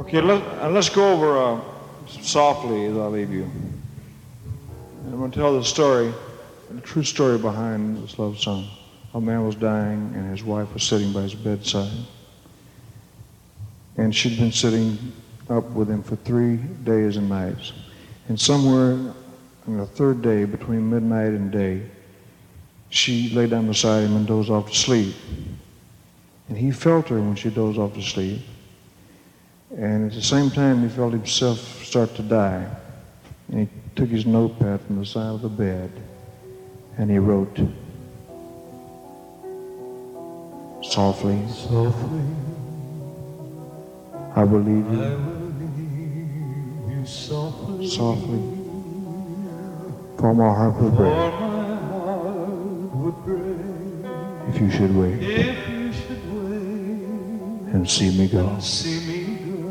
Okay, let's go over softly as I leave you. I'm going to tell the story, the true story behind this love song. A man was dying and his wife was sitting by his bedside. And she'd been sitting up with him for 3 days and nights. And somewhere on the third day, between midnight and day, she lay down beside him and dozed off to sleep. And he felt her when she dozed off to sleep. And at the same time, he felt himself start to die. And he took his notepad from the side of the bed and he wrote, softly, I will leave you softly, for my heart would break if you should wait and see me go.